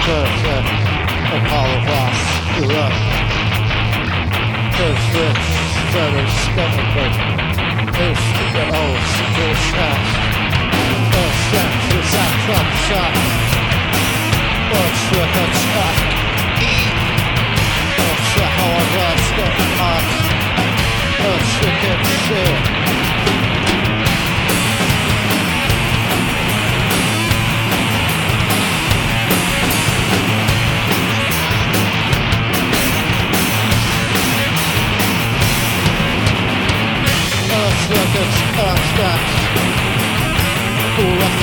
Perfect. Apollo Voss, Iraq. Perfect. Feather Skeleton. It's the old secure shot. Perfect. It's that drop shot. Perfect. Attack. Perfect. How I rise. Get hot. Perfect. Shit. Circuits, abstract, all